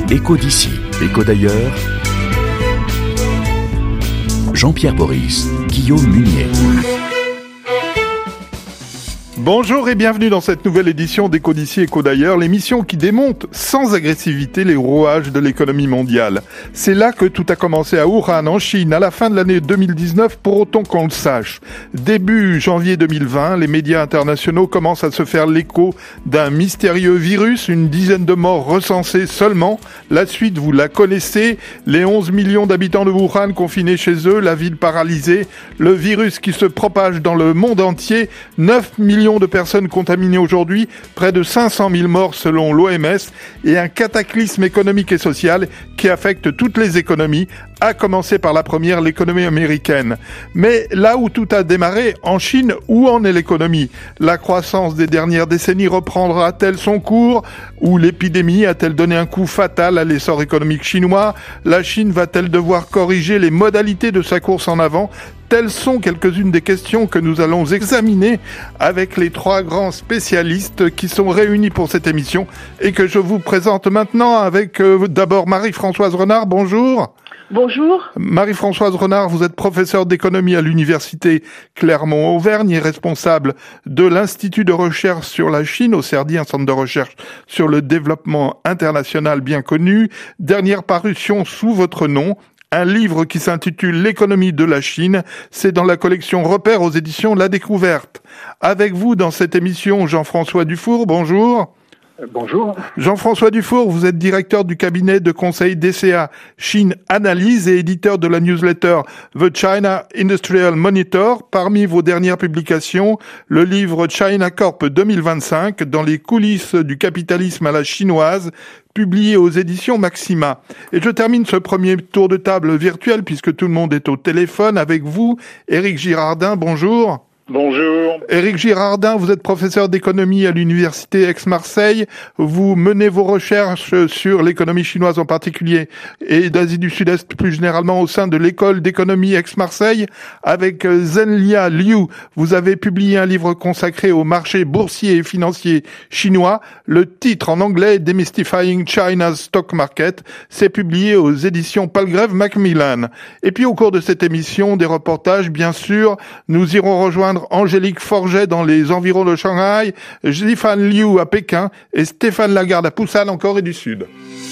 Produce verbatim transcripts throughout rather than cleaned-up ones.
Écho d'ici, écho d'ailleurs. Jean-Pierre Boris, Guillaume Munier. Bonjour et bienvenue dans cette nouvelle édition d'Écho d'ici, écho d'ailleurs, l'émission qui démonte sans agressivité les rouages de l'économie mondiale. C'est là que tout a commencé à Wuhan, en Chine, à la fin de l'année deux mille dix-neuf, pour autant qu'on le sache. Début janvier deux mille vingt, les médias internationaux commencent à se faire l'écho d'un mystérieux virus, une dizaine de morts recensées seulement. La suite, vous la connaissez, les onze millions d'habitants de Wuhan confinés chez eux, la ville paralysée, le virus qui se propage dans le monde entier, neuf millions de personnes contaminées aujourd'hui, près de cinq cent mille morts selon l'O M S et un cataclysme économique et social qui affecte toutes les économies, à commencer par la première, l'économie américaine. Mais là où tout a démarré, en Chine, où en est l'économie ? La croissance des dernières décennies reprendra-t-elle son cours ? Ou l'épidémie a-t-elle donné un coup fatal à l'essor économique chinois ? La Chine va-t-elle devoir corriger les modalités de sa course en avant ? Telles sont quelques-unes des questions que nous allons examiner avec les trois grands spécialistes qui sont réunis pour cette émission et que je vous présente maintenant avec euh, d'abord Marie-Françoise Renard. Bonjour. Bonjour. Marie-Françoise Renard, vous êtes professeure d'économie à l'université Clermont-Auvergne et responsable de l'Institut de recherche sur la Chine au CERDI, un centre de recherche sur le développement international bien connu. Dernière parution sous votre nom, un livre qui s'intitule L'économie de la Chine. C'est dans la collection Repères aux éditions La Découverte. Avec vous dans cette émission, Jean-François Dufour, bonjour. Bonjour. Jean-François Dufour, vous êtes directeur du cabinet de conseil D C A Chine Analyse et éditeur de la newsletter The China Industrial Monitor. Parmi vos dernières publications, le livre China Corp deux mille vingt-cinq, dans les coulisses du capitalisme à la chinoise, publié aux éditions Maxima. Et je termine ce premier tour de table virtuel, puisque tout le monde est au téléphone, avec vous, Éric Girardin, bonjour. Bonjour. Éric Girardin, vous êtes professeur d'économie à l'université Aix-Marseille. Vous menez vos recherches sur l'économie chinoise en particulier et d'Asie du Sud-Est plus généralement au sein de l'école d'économie Aix-Marseille. Avec Zhenlia Liu, vous avez publié un livre consacré au marché boursier et financier chinois. Le titre en anglais, Demystifying China's Stock Market, c'est publié aux éditions Palgrave Macmillan. Et puis au cours de cette émission, des reportages, bien sûr, nous irons rejoindre Angélique Forget dans les environs de Shanghai, Zhifan Liu à Pékin et Stéphane Lagarde à Busan en Corée du Sud.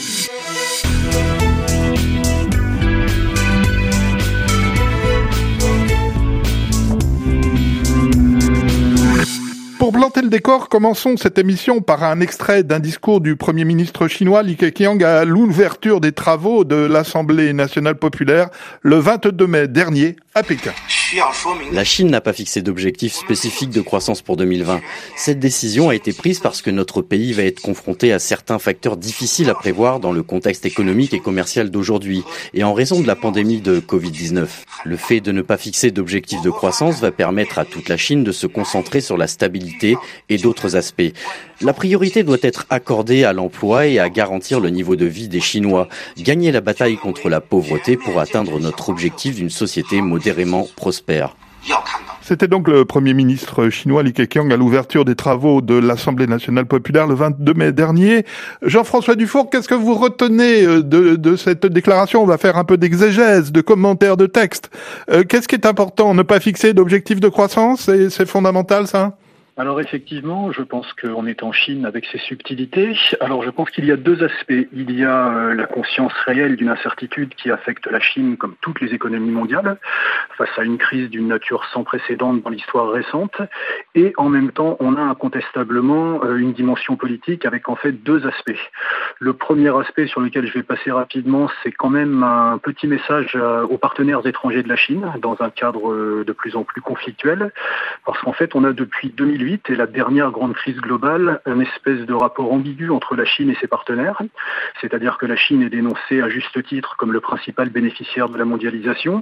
Pour planter le décor, commençons cette émission par un extrait d'un discours du Premier ministre chinois Li Keqiang à l'ouverture des travaux de l'Assemblée nationale populaire le vingt-deux mai dernier à Pékin. La Chine n'a pas fixé d'objectif spécifique de croissance pour deux mille vingt. Cette décision a été prise parce que notre pays va être confronté à certains facteurs difficiles à prévoir dans le contexte économique et commercial d'aujourd'hui et en raison de la pandémie de covid dix-neuf. Le fait de ne pas fixer d'objectif de croissance va permettre à toute la Chine de se concentrer sur la stabilité et d'autres aspects. La priorité doit être accordée à l'emploi et à garantir le niveau de vie des Chinois, gagner la bataille contre la pauvreté pour atteindre notre objectif d'une société modérément prospère. C'était donc le Premier ministre chinois Li Keqiang à l'ouverture des travaux de l'Assemblée nationale populaire le vingt-deux mai dernier. Jean-François Dufour, qu'est-ce que vous retenez de, de cette déclaration ? On va faire un peu d'exégèse, de commentaires de texte. Euh, qu'est-ce qui est important ? Ne pas fixer d'objectif de croissance ? C'est, c'est fondamental, ça ? Alors effectivement, je pense qu'on est en Chine avec ses subtilités. Alors je pense qu'il y a deux aspects. Il y a euh, la conscience réelle d'une incertitude qui affecte la Chine comme toutes les économies mondiales, face à une crise d'une nature sans précédent dans l'histoire récente. Et en même temps, on a incontestablement euh, une dimension politique avec en fait deux aspects. Le premier aspect sur lequel je vais passer rapidement, c'est quand même un petit message euh, aux partenaires étrangers de la Chine dans un cadre euh, de plus en plus conflictuel. Parce qu'en fait, on a depuis deux mille huit et la dernière grande crise globale, une espèce de rapport ambigu entre la Chine et ses partenaires. C'est-à-dire que la Chine est dénoncée à juste titre comme le principal bénéficiaire de la mondialisation.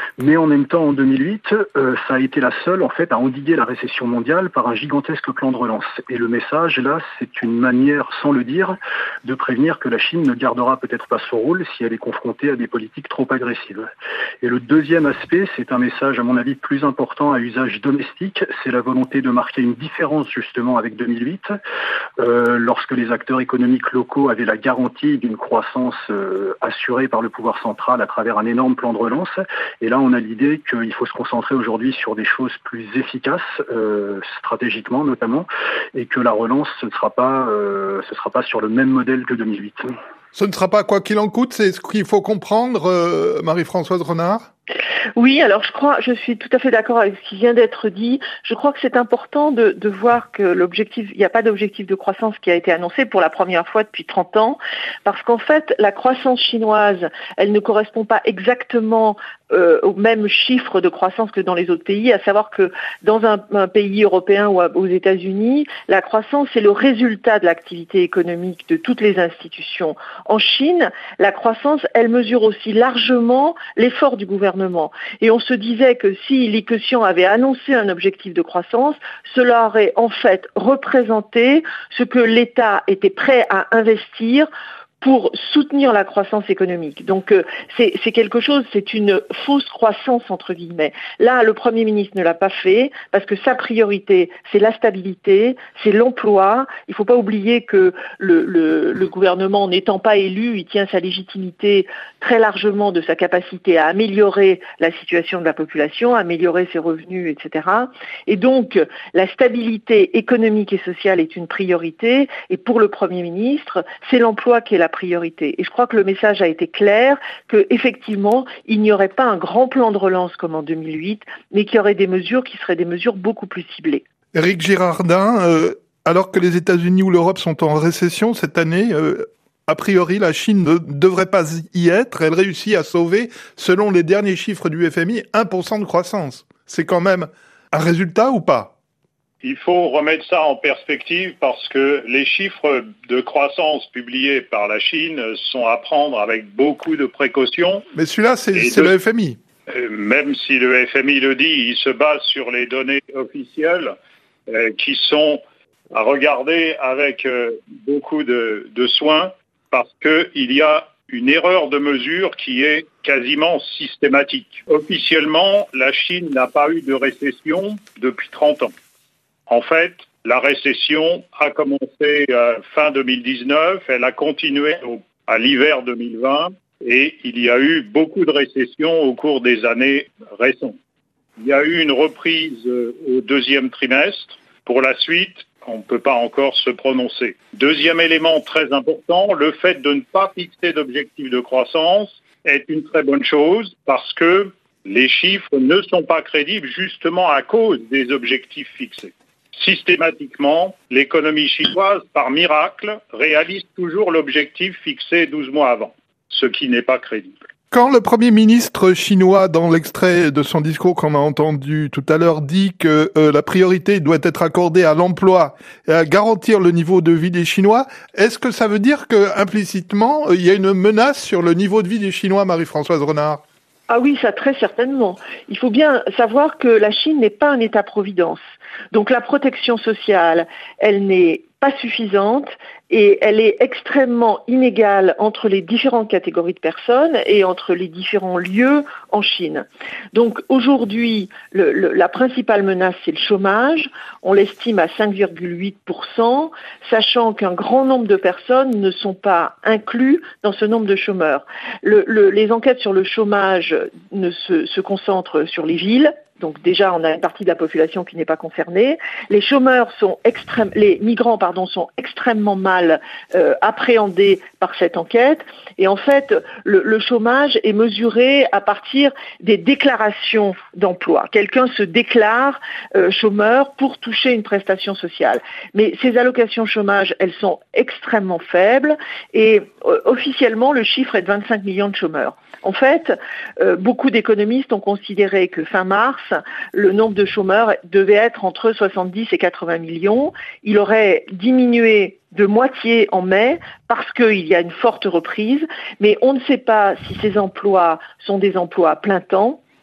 Mais en même temps, en deux mille huit, euh, ça a été la seule en fait à endiguer la récession mondiale par un gigantesque plan de relance. Et le message, là, c'est une manière, sans le dire, de prévenir que la Chine ne gardera peut-être pas son rôle si elle est confrontée à des politiques trop agressives. Et le deuxième aspect, c'est un message, à mon avis, plus important à usage domestique, c'est la volonté de marquer une différence justement avec deux mille huit, euh, lorsque les acteurs économiques locaux avaient la garantie d'une croissance euh, assurée par le pouvoir central à travers un énorme plan de relance. Et là, on a l'idée qu'il faut se concentrer aujourd'hui sur des choses plus efficaces, euh, stratégiquement notamment, et que la relance, ce ne sera pas, euh, ce sera pas sur le même modèle que deux mille huit. Ce ne sera pas quoi qu'il en coûte, c'est ce qu'il faut comprendre, euh, Marie-Françoise Renard ? Oui, alors je crois, je suis tout à fait d'accord avec ce qui vient d'être dit. Je crois que c'est important de, de voir que l'objectif, il n'y a pas d'objectif de croissance qui a été annoncé pour la première fois depuis trente ans, parce qu'en fait, la croissance chinoise, elle ne correspond pas exactement euh, au même chiffre de croissance que dans les autres pays, à savoir que dans un, un pays européen ou à, aux États-Unis, la croissance est le résultat de l'activité économique de toutes les institutions. En Chine, la croissance, elle mesure aussi largement l'effort du gouvernement. Et on se disait que si Li Keqiang avait annoncé un objectif de croissance, cela aurait en fait représenté ce que l'État était prêt à investir pour soutenir la croissance économique. Donc euh, c'est, c'est quelque chose, c'est une fausse croissance entre guillemets. Là, le Premier ministre ne l'a pas fait parce que sa priorité, c'est la stabilité, c'est l'emploi. Il ne faut pas oublier que le, le, le gouvernement, n'étant pas élu, il tient sa légitimité très largement de sa capacité à améliorer la situation de la population, à améliorer ses revenus, et cetera. Et donc, la stabilité économique et sociale est une priorité. Et pour le Premier ministre, c'est l'emploi qui est la priorité. Et je crois que le message a été clair, que effectivement, il n'y aurait pas un grand plan de relance comme en deux mille huit, mais qu'il y aurait des mesures qui seraient des mesures beaucoup plus ciblées. Éric Girardin, euh, alors que les États-Unis ou l'Europe sont en récession cette année, euh, a priori, la Chine ne devrait pas y être. Elle réussit à sauver, selon les derniers chiffres du F M I, un pour cent de croissance. C'est quand même un résultat ou pas ? Il faut remettre ça en perspective parce que les chiffres de croissance publiés par la Chine sont à prendre avec beaucoup de précautions. Mais celui-là, c'est, c'est de, le F M I. Même si le F M I le dit, il se base sur les données officielles euh, qui sont à regarder avec euh, beaucoup de, de soin parce qu'il y a une erreur de mesure qui est quasiment systématique. Officiellement, la Chine n'a pas eu de récession depuis trente ans. En fait, la récession a commencé euh, fin deux mille dix-neuf, elle a continué au, à l'hiver deux mille vingt et il y a eu beaucoup de récessions au cours des années récentes. Il y a eu une reprise euh, au deuxième trimestre. Pour la suite, on ne peut pas encore se prononcer. Deuxième élément très important, le fait de ne pas fixer d'objectif de croissance est une très bonne chose parce que les chiffres ne sont pas crédibles justement à cause des objectifs fixés. Systématiquement, l'économie chinoise, par miracle, réalise toujours l'objectif fixé douze mois avant, ce qui n'est pas crédible. Quand le Premier ministre chinois, dans l'extrait de son discours qu'on a entendu tout à l'heure, dit que euh, la priorité doit être accordée à l'emploi et à garantir le niveau de vie des Chinois, est-ce que ça veut dire que implicitement, il y a une menace sur le niveau de vie des Chinois, Marie-Françoise Renard ? Ah oui, ça très certainement. Il faut bien savoir que la Chine n'est pas un État-providence. Donc la protection sociale, elle n'est pas suffisante et elle est extrêmement inégale entre les différentes catégories de personnes et entre les différents lieux en Chine. Donc aujourd'hui, le, le, la principale menace, c'est le chômage. On l'estime à cinq virgule huit pour cent, sachant qu'un grand nombre de personnes ne sont pas inclus dans ce nombre de chômeurs. Le, le, les enquêtes sur le chômage ne se, se concentrent sur les villes. Donc déjà, on a une partie de la population qui n'est pas concernée. Les chômeurs sont extrêmes, les migrants, pardon, sont extrêmement mal euh, appréhendés par cette enquête. Et en fait, le, le chômage est mesuré à partir des déclarations d'emploi. Quelqu'un se déclare euh, chômeur pour toucher une prestation sociale. Mais ces allocations chômage, elles sont extrêmement faibles. Et euh, officiellement, le chiffre est de vingt-cinq millions de chômeurs. En fait, euh, beaucoup d'économistes ont considéré que fin mars, le nombre de chômeurs devait être entre soixante-dix et quatre-vingts millions. Il aurait diminué de moitié en mai parce qu'il y a une forte reprise, mais on ne sait pas si ces emplois sont des emplois à plein temps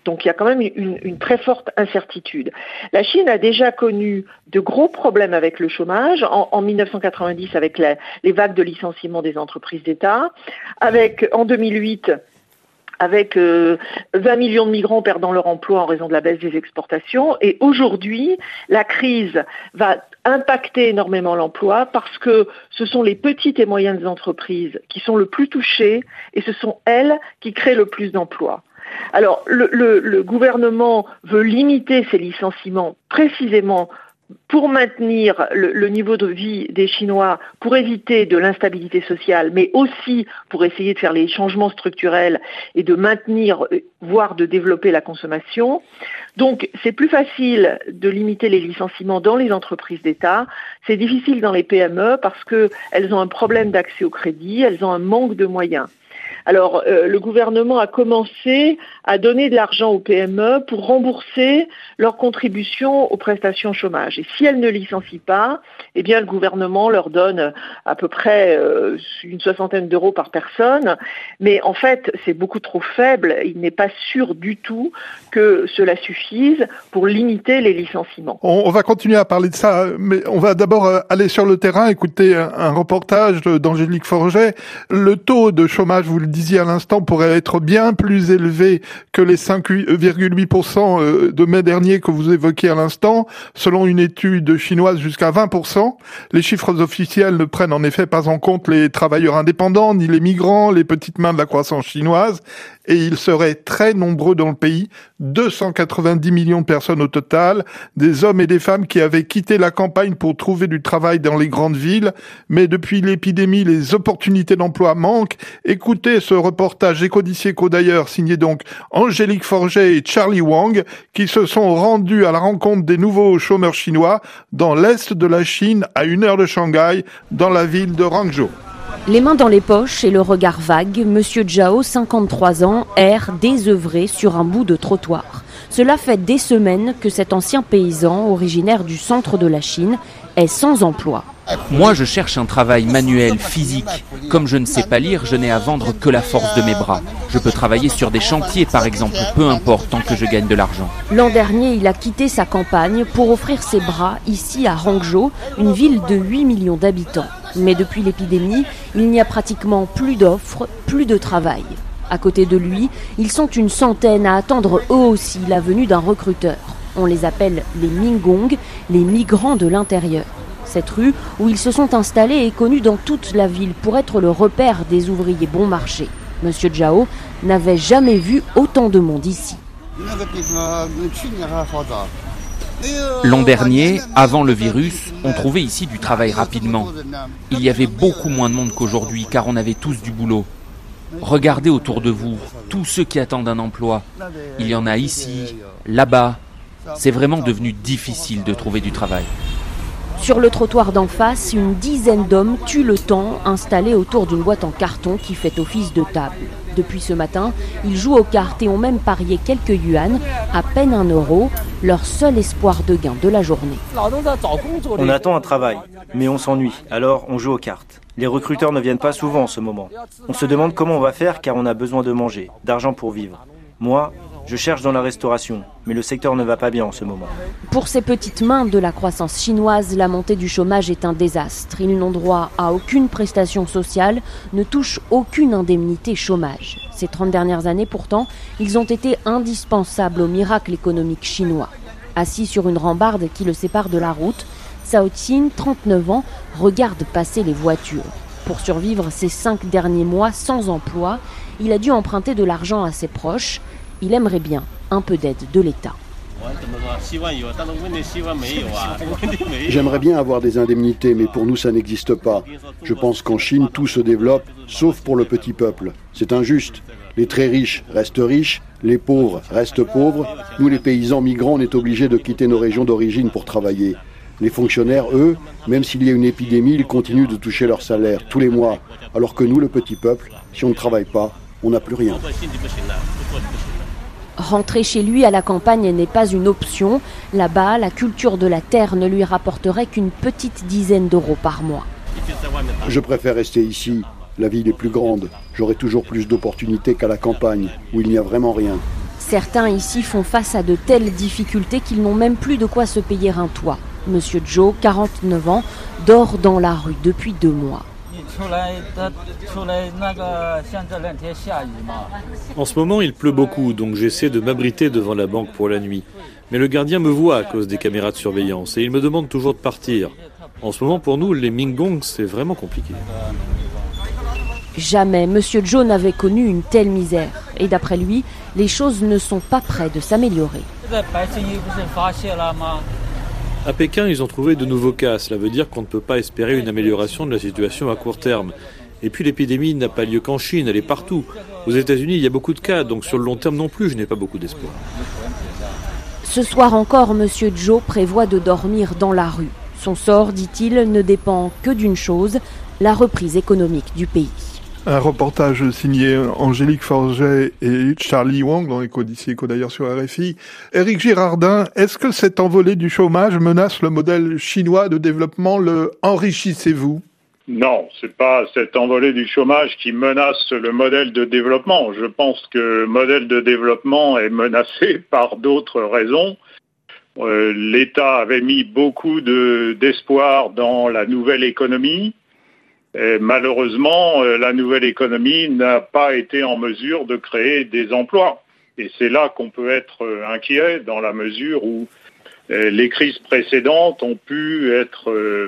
Donc il y a quand même une, une très forte incertitude. La Chine a déjà connu de gros problèmes avec le chômage, en, en dix-neuf cent quatre-vingt-dix avec la, les vagues de licenciement des entreprises d'État, avec en deux mille huit avec euh, vingt millions de migrants perdant leur emploi en raison de la baisse des exportations. Et aujourd'hui, la crise va impacter énormément l'emploi parce que ce sont les petites et moyennes entreprises qui sont le plus touchées et ce sont elles qui créent le plus d'emplois. Alors, le, le, le gouvernement veut limiter ces licenciements précisément pour maintenir le, le niveau de vie des Chinois, pour éviter de l'instabilité sociale, mais aussi pour essayer de faire les changements structurels et de maintenir, voire de développer la consommation. Donc, c'est plus facile de limiter les licenciements dans les entreprises d'État. C'est difficile dans les P M E parce qu'elles ont un problème d'accès au crédit, elles ont un manque de moyens. Alors, euh, le gouvernement a commencé à donner de l'argent aux P M E pour rembourser leurs contributions aux prestations chômage. Et si elles ne licencient pas, eh bien, le gouvernement leur donne à peu près euh, une soixantaine d'euros par personne. Mais en fait, c'est beaucoup trop faible. Il n'est pas sûr du tout que cela suffise pour limiter les licenciements. On, on va continuer à parler de ça, mais on va d'abord aller sur le terrain, écouter un, un reportage d'Angélique Forget. Le taux de chômage, vous le disiez à l'instant, pourrait être bien plus élevé que les cinq virgule huit pour cent de mai dernier que vous évoquiez à l'instant, selon une étude chinoise jusqu'à vingt pour cent. Les chiffres officiels ne prennent en effet pas en compte les travailleurs indépendants, ni les migrants, les petites mains de la croissance chinoise, et ils seraient très nombreux dans le pays, deux cent quatre-vingt-dix millions de personnes au total, des hommes et des femmes qui avaient quitté la campagne pour trouver du travail dans les grandes villes, mais depuis l'épidémie, les opportunités d'emploi manquent. Écoutez ce reportage Éco-d'ici Éco-d'ailleurs, signé donc Angélique Forget et Charlie Wang, qui se sont rendus à la rencontre des nouveaux chômeurs chinois dans l'est de la Chine, à une heure de Shanghai, dans la ville de Rangzhou. Les mains dans les poches et le regard vague, Monsieur Zhao, cinquante-trois ans, erre désœuvré sur un bout de trottoir. Cela fait des semaines que cet ancien paysan, originaire du centre de la Chine, est sans emploi. Moi, je cherche un travail manuel, physique. Comme je ne sais pas lire, je n'ai à vendre que la force de mes bras. Je peux travailler sur des chantiers, par exemple, peu importe, tant que je gagne de l'argent. L'an dernier, il a quitté sa campagne pour offrir ses bras ici à Rangzhou, une ville de huit millions d'habitants. Mais depuis l'épidémie, il n'y a pratiquement plus d'offres, plus de travail. À côté de lui, ils sont une centaine à attendre eux aussi la venue d'un recruteur. On les appelle les Mingong, les migrants de l'intérieur. Cette rue où ils se sont installés est connue dans toute la ville pour être le repère des ouvriers bon marché. Monsieur Zhao n'avait jamais vu autant de monde ici. L'an dernier, avant le virus, on trouvait ici du travail rapidement. Il y avait beaucoup moins de monde qu'aujourd'hui car on avait tous du boulot. Regardez autour de vous, tous ceux qui attendent un emploi. Il y en a ici, là-bas. C'est vraiment devenu difficile de trouver du travail. Sur le trottoir d'en face, une dizaine d'hommes tuent le temps installés autour d'une boîte en carton qui fait office de table. Depuis ce matin, ils jouent aux cartes et ont même parié quelques yuan, à peine un euro, leur seul espoir de gain de la journée. On attend un travail, mais on s'ennuie, alors on joue aux cartes. Les recruteurs ne viennent pas souvent en ce moment. On se demande comment on va faire car on a besoin de manger, d'argent pour vivre. Moi, je cherche dans la restauration, mais le secteur ne va pas bien en ce moment. Pour ces petites mains de la croissance chinoise, la montée du chômage est un désastre. Ils n'ont droit à aucune prestation sociale, ne touchent aucune indemnité chômage. Ces trente dernières années, pourtant, ils ont été indispensables au miracle économique chinois. Assis sur une rambarde qui le sépare de la route, Cao Xin, trente-neuf ans, regarde passer les voitures. Pour survivre ces cinq derniers mois sans emploi, il a dû emprunter de l'argent à ses proches. Il aimerait bien un peu d'aide de l'État. J'aimerais bien avoir des indemnités, mais pour nous, ça n'existe pas. Je pense qu'en Chine, tout se développe, sauf pour le petit peuple. C'est injuste. Les très riches restent riches, les pauvres restent pauvres. Nous, les paysans migrants, on est obligés de quitter nos régions d'origine pour travailler. Les fonctionnaires, eux, même s'il y a une épidémie, ils continuent de toucher leur salaire tous les mois. Alors que nous, le petit peuple, si on ne travaille pas, on n'a plus rien. Rentrer chez lui à la campagne n'est pas une option. Là-bas, la culture de la terre ne lui rapporterait qu'une petite dizaine d'euros par mois. Je préfère rester ici. La ville est plus grande. J'aurai toujours plus d'opportunités qu'à la campagne, où il n'y a vraiment rien. Certains ici font face à de telles difficultés qu'ils n'ont même plus de quoi se payer un toit. Monsieur Joe, quarante-neuf ans, dort dans la rue depuis deux mois. En ce moment, il pleut beaucoup, donc j'essaie de m'abriter devant la banque pour la nuit. Mais le gardien me voit à cause des caméras de surveillance et il me demande toujours de partir. En ce moment, pour nous, les Mingongs, c'est vraiment compliqué. Jamais Monsieur Joe n'avait connu une telle misère. Et d'après lui, les choses ne sont pas près de s'améliorer. À Pékin, ils ont trouvé de nouveaux cas. Cela veut dire qu'on ne peut pas espérer une amélioration de la situation à court terme. Et puis l'épidémie n'a pas lieu qu'en Chine, elle est partout. Aux États-Unis, il y a beaucoup de cas, donc sur le long terme non plus, je n'ai pas beaucoup d'espoir. Ce soir encore, Monsieur Joe prévoit de dormir dans la rue. Son sort, dit-il, ne dépend que d'une chose, la reprise économique du pays. Un reportage signé Angélique Forget et Charlie Wang dans Éco d'ici, Éco d'ailleurs sur R F I. Éric Girardin, est-ce que cette envolée du chômage menace le modèle chinois de développement? Le enrichissez-vous? Non, c'est pas cette envolée du chômage qui menace le modèle de développement. Je pense que le modèle de développement est menacé par d'autres raisons. Euh, L'État avait mis beaucoup de, d'espoir dans la nouvelle économie. Et malheureusement, euh, la nouvelle économie n'a pas été en mesure de créer des emplois. Et c'est là qu'on peut être euh, inquiet, dans la mesure où euh, les crises précédentes ont pu être euh,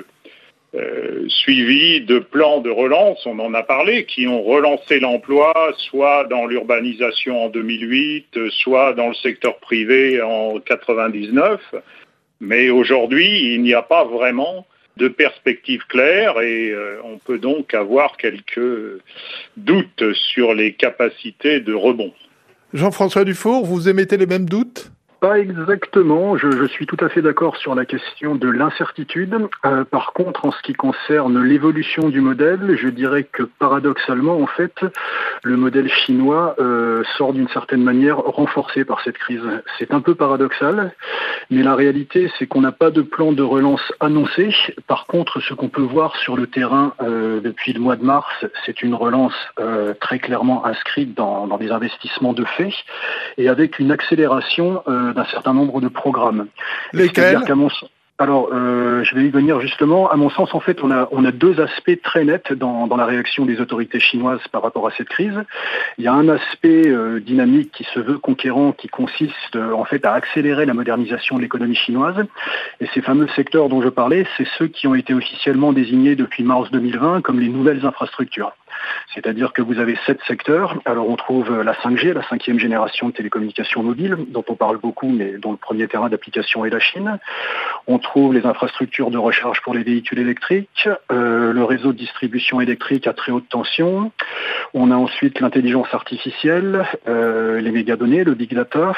euh, suivies de plans de relance, on en a parlé, qui ont relancé l'emploi, soit dans l'urbanisation en deux mille huit, soit dans le secteur privé en quatre-vingt-dix-neuf. Mais aujourd'hui, il n'y a pas vraiment de perspectives claires et euh, on peut donc avoir quelques doutes sur les capacités de rebond. Jean-François Dufour, vous émettez les mêmes doutes ? Pas exactement, je, je suis tout à fait d'accord sur la question de l'incertitude. Euh, par contre, en ce qui concerne l'évolution du modèle, je dirais que paradoxalement, en fait, le modèle chinois euh, sort d'une certaine manière renforcé par cette crise. C'est un peu paradoxal, mais la réalité, c'est qu'on n'a pas de plan de relance annoncé. Par contre, ce qu'on peut voir sur le terrain euh, depuis le mois de mars, c'est une relance euh, très clairement inscrite dans, dans des investissements de fait et avec une accélération euh, d'un certain nombre de programmes. Lesquels ? Alors, euh, je vais y venir justement. À mon sens, en fait, on a on a deux aspects très nets dans dans la réaction des autorités chinoises par rapport à cette crise. Il y a un aspect euh, dynamique qui se veut conquérant, qui consiste euh, en fait à accélérer la modernisation de l'économie chinoise. Et ces fameux secteurs dont je parlais, c'est ceux qui ont été officiellement désignés depuis mars deux mille vingt comme les nouvelles infrastructures. C'est-à-dire que vous avez sept secteurs. Alors on trouve la cinq G, la cinquième génération de télécommunications mobiles, dont on parle beaucoup, mais dont le premier terrain d'application est la Chine. On trouve les infrastructures de recharge pour les véhicules électriques, euh, le réseau de distribution électrique à très haute tension. On a ensuite l'intelligence artificielle, euh, les mégadonnées, le big data,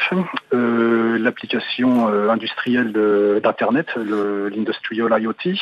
euh, l'application euh, industrielle de, d'Internet, le, l'industrial I O T,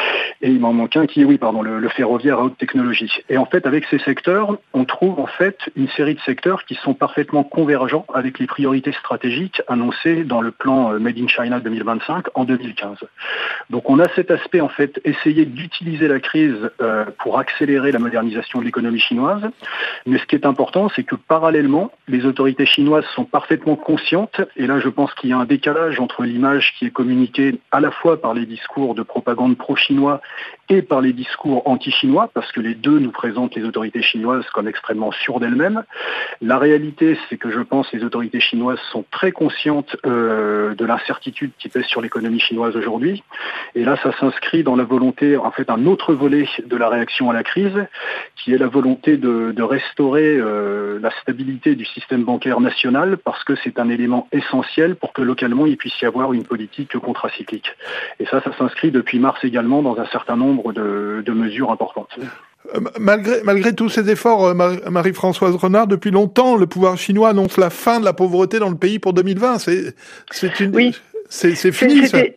et il m'en manque un qui est, oui, pardon, le, le ferroviaire à haute technologie. Et en fait, avec ces secteurs, on trouve en fait une série de secteurs qui sont parfaitement convergents avec les priorités stratégiques annoncées dans le plan Made in China deux mille vingt-cinq en deux mille quinze. Donc on a cet aspect en fait, essayer d'utiliser la crise euh, pour accélérer la modernisation de l'économie chinoise. Mais ce qui est important, c'est que parallèlement, les autorités chinoises sont parfaitement conscientes, et là je pense qu'il y a un décalage entre l'image qui est communiquée à la fois par les discours de propagande pro-chinois et par les discours anti-chinois, parce que les deux nous présentent les autorités chinoises comme extrêmement sûres d'elles-mêmes. La réalité, c'est que je pense que les autorités chinoises sont très conscientes euh, de l'incertitude qui pèse sur l'économie chinoise aujourd'hui. Et là, ça s'inscrit dans la volonté, en fait, un autre volet de la réaction à la crise, qui est la volonté de, de restaurer euh, la stabilité du système bancaire national, parce que c'est un élément essentiel pour que localement, il puisse y avoir une politique contracyclique. Et ça, ça s'inscrit depuis mars également dans un certain nombre de, de mesures importantes. Malgré, malgré tous ces efforts, Marie-Françoise Renard, depuis longtemps, le pouvoir chinois annonce la fin de la pauvreté dans le pays pour deux mille vingt. C'est, c'est une, oui. c'est, c'est fini, C'était... ça.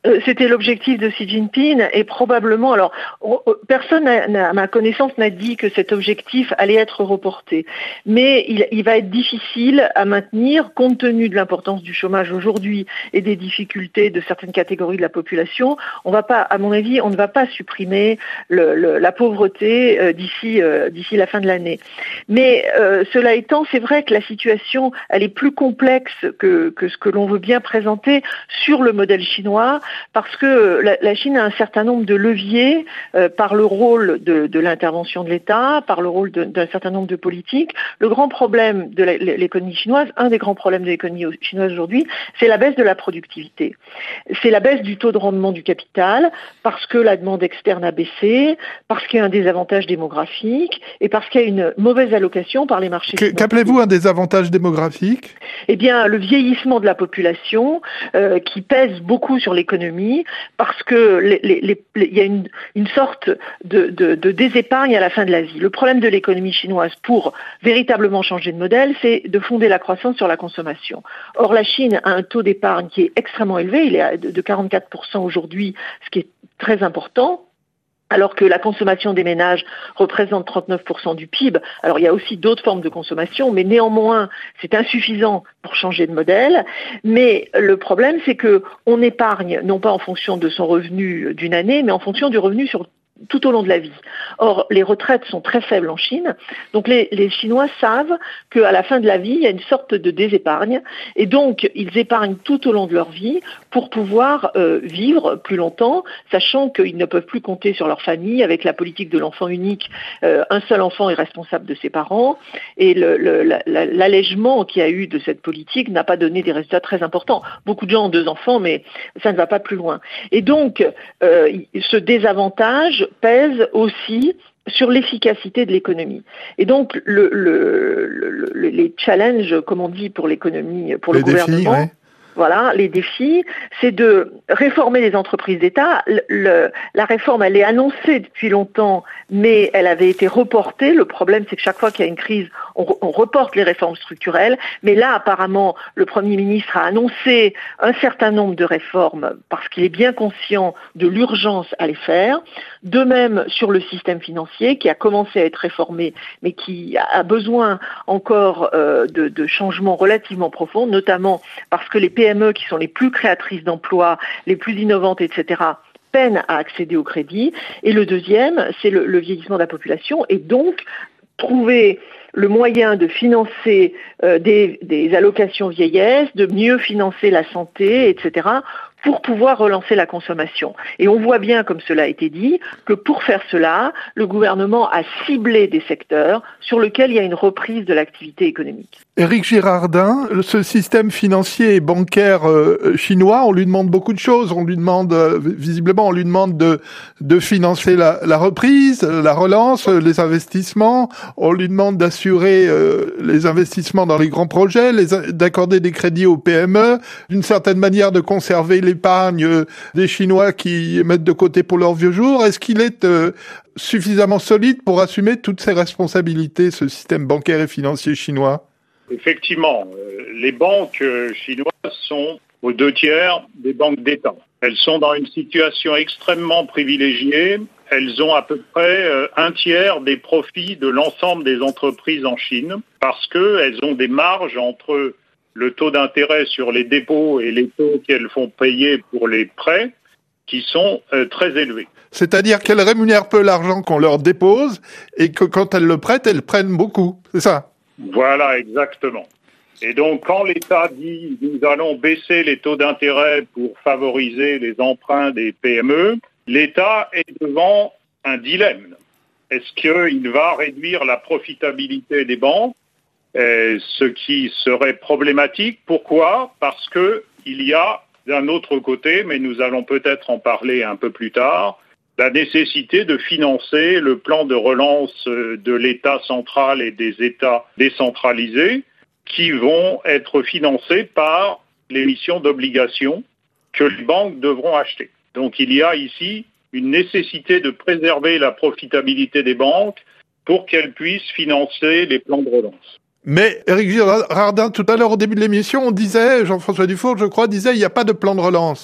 C'était l'objectif de Xi Jinping et probablement, alors personne à ma connaissance n'a dit que cet objectif allait être reporté, mais il, il va être difficile à maintenir compte tenu de l'importance du chômage aujourd'hui et des difficultés de certaines catégories de la population. On va pas, à mon avis, on ne va pas supprimer le, le, la pauvreté euh, d'ici euh, d'ici la fin de l'année. Mais euh, cela étant, c'est vrai que la situation elle est plus complexe que que ce que l'on veut bien présenter sur le modèle chinois. Parce que la, la Chine a un certain nombre de leviers euh, par le rôle de, de l'intervention de l'État, par le rôle de, d'un certain nombre de politiques. Le grand problème de la, l'économie chinoise, un des grands problèmes de l'économie chinoise aujourd'hui, c'est la baisse de la productivité. C'est la baisse du taux de rendement du capital, parce que la demande externe a baissé, parce qu'il y a un désavantage démographique et parce qu'il y a une mauvaise allocation par les marchés financiers. Qu'appelez-vous un désavantage démographique ? Eh bien, le vieillissement de la population euh, qui pèse beaucoup sur l'économie parce que les, les, les, les, il y a une, une sorte de, de, de désépargne à la fin de la vie. Le problème de l'économie chinoise pour véritablement changer de modèle, c'est de fonder la croissance sur la consommation. Or, la Chine a un taux d'épargne qui est extrêmement élevé, il est de quarante-quatre pour cent aujourd'hui, ce qui est très important. Alors que la consommation des ménages représente trente-neuf pour cent du P I B. Alors il y a aussi d'autres formes de consommation, mais néanmoins c'est insuffisant pour changer de modèle. Mais le problème c'est que on épargne non pas en fonction de son revenu d'une année, mais en fonction du revenu sur tout au long de la vie. Or, les retraites sont très faibles en Chine, donc les, les Chinois savent qu'à la fin de la vie, il y a une sorte de désépargne, et donc ils épargnent tout au long de leur vie pour pouvoir euh, vivre plus longtemps, sachant qu'ils ne peuvent plus compter sur leur famille avec la politique de l'enfant unique. Euh, un seul enfant est responsable de ses parents, et le, le, la, l'allègement qu'il y a eu de cette politique n'a pas donné des résultats très importants. Beaucoup de gens ont deux enfants, mais ça ne va pas plus loin. Et donc, euh, ce désavantage pèse aussi sur l'efficacité de l'économie. Et donc, le, le, le, le, les challenges, comme on dit pour l'économie, pour les le défis, gouvernement, ouais. Voilà, les défis, c'est de réformer les entreprises d'État. Le, le, la réforme, elle est annoncée depuis longtemps, mais elle avait été reportée. Le problème, c'est que chaque fois qu'il y a une crise, on, on reporte les réformes structurelles. Mais là, apparemment, le Premier ministre a annoncé un certain nombre de réformes parce qu'il est bien conscient de l'urgence à les faire. De même, sur le système financier, qui a commencé à être réformé, mais qui a besoin encore euh, de, de changements relativement profonds, notamment parce que les P M E qui sont les plus créatrices d'emplois, les plus innovantes, et cetera, peinent à accéder au crédit. Et le deuxième, c'est le, le vieillissement de la population et donc trouver le moyen de financer euh, des, des allocations vieillesse, de mieux financer la santé, et cetera, pour pouvoir relancer la consommation. Et on voit bien, comme cela a été dit, que pour faire cela, le gouvernement a ciblé des secteurs sur lesquels il y a une reprise de l'activité économique. Éric Girardin, ce système financier et bancaire euh, chinois, on lui demande beaucoup de choses. On lui demande, euh, visiblement, on lui demande de, de financer la, la reprise, la relance, les investissements. On lui demande d'assurer euh, les investissements dans les grands projets, les, d'accorder des crédits aux P M E, d'une certaine manière de conserver l'épargne des Chinois qui mettent de côté pour leurs vieux jours. Est-ce qu'il est euh, suffisamment solide pour assumer toutes ses responsabilités, ce système bancaire et financier chinois ? Effectivement, les banques chinoises sont aux deux tiers des banques d'État. Elles sont dans une situation extrêmement privilégiée. Elles ont à peu près un tiers des profits de l'ensemble des entreprises en Chine parce qu'elles ont des marges entre le taux d'intérêt sur les dépôts et les taux qu'elles font payer pour les prêts qui sont euh, très élevés. C'est-à-dire qu'elles rémunèrent peu l'argent qu'on leur dépose et que quand elles le prêtent, elles prennent beaucoup. C'est ça ? Voilà, exactement. Et donc, quand l'État dit « nous allons baisser les taux d'intérêt pour favoriser les emprunts des P M E », l'État est devant un dilemme. Est-ce qu'il va réduire la profitabilité des banques ? Euh, ce qui serait problématique. Pourquoi ? Parce que il y a d'un autre côté, mais nous allons peut-être en parler un peu plus tard, la nécessité de financer le plan de relance de l'État central et des États décentralisés qui vont être financés par l'émission d'obligations que les banques devront acheter. Donc il y a ici une nécessité de préserver la profitabilité des banques pour qu'elles puissent financer les plans de relance. Mais Éric Girardin, tout à l'heure au début de l'émission, on disait, Jean-François Dufour, je crois, disait il n'y a pas de plan de relance.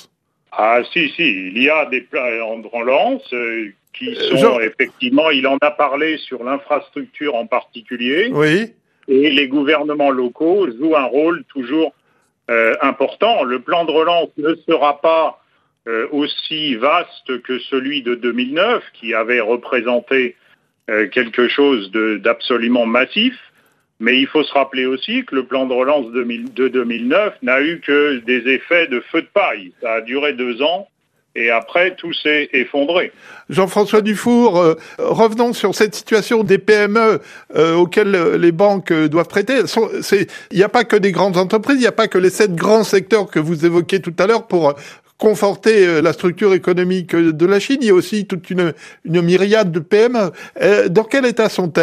Ah si, si, il y a des plans de relance euh, qui sont Genre... effectivement, il en a parlé sur l'infrastructure en particulier. Oui. Et les gouvernements locaux jouent un rôle toujours euh, important. Le plan de relance ne sera pas euh, aussi vaste que celui de deux mille neuf, qui avait représenté euh, quelque chose de, d'absolument massif. Mais il faut se rappeler aussi que le plan de relance de deux mille neuf n'a eu que des effets de feu de paille. Ça a duré deux ans. Et après, tout s'est effondré. Jean-François Dufour, euh, revenons sur cette situation des P M E euh, auxquelles les banques euh, doivent prêter. Il n'y a pas que des grandes entreprises, il n'y a pas que les sept grands secteurs que vous évoquiez tout à l'heure pour conforter euh, la structure économique de la Chine. Il y a aussi toute une, une myriade de P M E. Euh, dans quel état sont-elles ?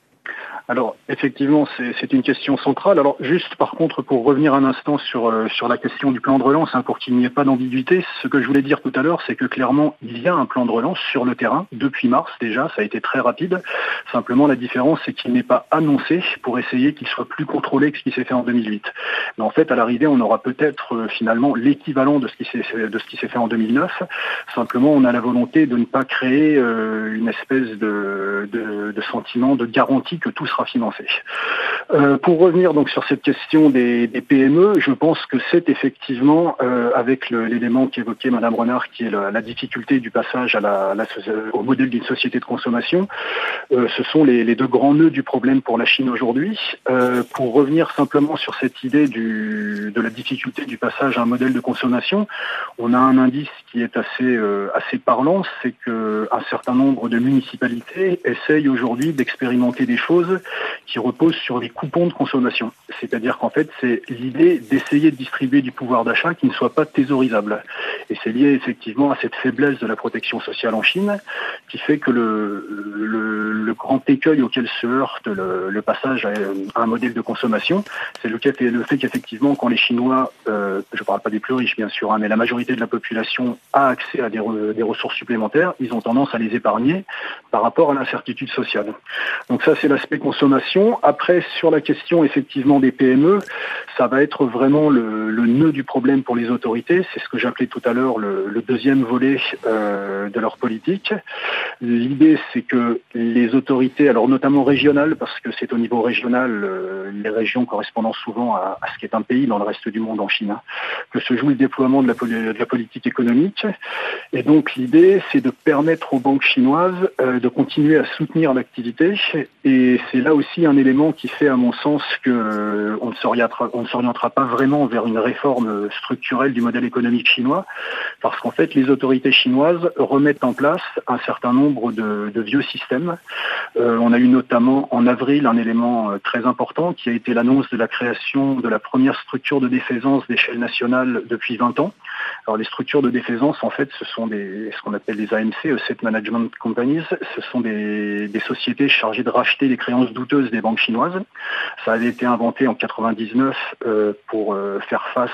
Alors, effectivement, c'est, c'est une question centrale. Alors, juste par contre, pour revenir un instant sur euh, sur la question du plan de relance, hein, pour qu'il n'y ait pas d'ambiguïté, ce que je voulais dire tout à l'heure, c'est que clairement, il y a un plan de relance sur le terrain, depuis mars déjà, ça a été très rapide. Simplement, la différence, c'est qu'il n'est pas annoncé pour essayer qu'il soit plus contrôlé que ce qui s'est fait en deux mille huit. Mais en fait, à l'arrivée, on aura peut-être euh, finalement l'équivalent de ce qui s'est fait, de ce qui s'est fait en deux mille neuf. Simplement, on a la volonté de ne pas créer euh, une espèce de, de, de sentiment de garantie que tout sera financé. Euh, pour revenir donc sur cette question des, des P M E, je pense que c'est effectivement euh, avec le, l'élément qu'évoquait Madame Renard, qui est la, la difficulté du passage à la, la, au modèle d'une société de consommation. Euh, ce sont les, les deux grands nœuds du problème pour la Chine aujourd'hui. Euh, pour revenir simplement sur cette idée du, de la difficulté du passage à un modèle de consommation, on a un indice qui est assez euh, assez parlant, c'est que un certain nombre de municipalités essayent aujourd'hui d'expérimenter des choses qui repose sur les coupons de consommation. C'est-à-dire qu'en fait, c'est l'idée d'essayer de distribuer du pouvoir d'achat qui ne soit pas thésaurisable. Et c'est lié effectivement à cette faiblesse de la protection sociale en Chine, qui fait que le, le, le grand écueil auquel se heurte le, le passage à un modèle de consommation, c'est le, le fait qu'effectivement, quand les Chinois, euh, je ne parle pas des plus riches bien sûr, hein, mais la majorité de la population a accès à des, re, des ressources supplémentaires, ils ont tendance à les épargner par rapport à l'incertitude sociale. Donc ça, c'est l'aspect consommation. Après, sur la question effectivement des P M E, ça va être vraiment le, le nœud du problème pour les autorités. C'est ce que j'appelais tout à l'heure le, le deuxième volet euh, de leur politique. L'idée, c'est que les autorités, alors notamment régionales, parce que c'est au niveau régional, euh, les régions correspondant souvent à, à ce qu'est un pays dans le reste du monde en Chine, hein, que se joue le déploiement de la, de la politique économique. Et donc l'idée, c'est de permettre aux banques chinoises euh, de continuer à soutenir l'activité. Et c'est là aussi un élément qui fait, à mon sens, que euh, on ne s'orientera, on ne s'orientera pas vraiment vers une réforme structurelle du modèle économique chinois, parce qu'en fait, les autorités chinoises remettent en place un certain nombre de, de vieux systèmes. Euh, on a eu notamment en avril un élément euh, très important qui a été l'annonce de la création de la première structure de défaisance d'échelle nationale depuis vingt ans. Alors les structures de défaisance, en fait, ce sont des, ce qu'on appelle les A M C, Asset Management Companies. Ce sont des, des sociétés chargées de racheter les créances douteuses des banques chinoises. Ça avait été inventé en quatre-vingt-dix-neuf euh, pour euh, faire face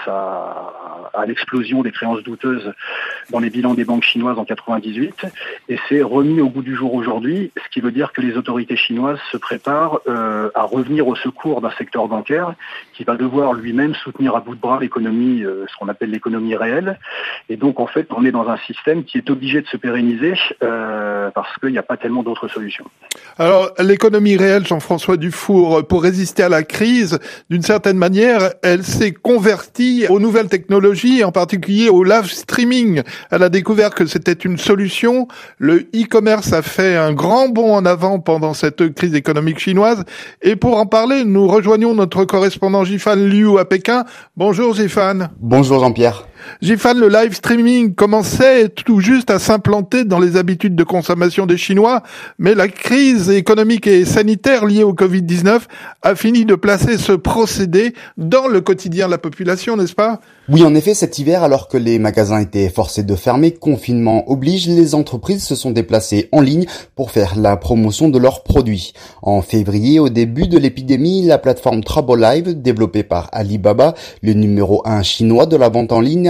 à, à l'explosion des créances douteuses dans les bilans des banques chinoises en quatre-vingt-dix-huit. Et c'est remis au goût du jour aujourd'hui, ce qui veut dire que les autorités chinoises se préparent euh, à revenir au secours d'un secteur bancaire qui va devoir lui-même soutenir à bout de bras l'économie, euh, ce qu'on appelle l'économie réelle. Et donc, en fait, on est dans un système qui est obligé de se pérenniser euh, parce qu'il n'y a pas tellement d'autres solutions. Alors, l'économie réelle, Jean-François Dufour, pour résister à la crise, d'une certaine manière, elle s'est convertie aux nouvelles technologies, en particulier au live streaming. Elle a découvert que c'était une solution. Le e-commerce a fait un grand bond en avant pendant cette crise économique chinoise. Et pour en parler, nous rejoignons notre correspondant Jifan Liu à Pékin. Bonjour Jifan. Bonjour Jean-Pierre. Jifan, le live streaming commençait tout juste à s'implanter dans les habitudes de consommation des Chinois, mais la crise économique et sanitaire liée au covid dix-neuf a fini de placer ce procédé dans le quotidien de la population, n'est-ce pas ? Oui, en effet, cet hiver, alors que les magasins étaient forcés de fermer, confinement oblige, les entreprises se sont déplacées en ligne pour faire la promotion de leurs produits. En février, au début de l'épidémie, la plateforme Taobao Live, développée par Alibaba, le numéro un chinois de la vente en ligne,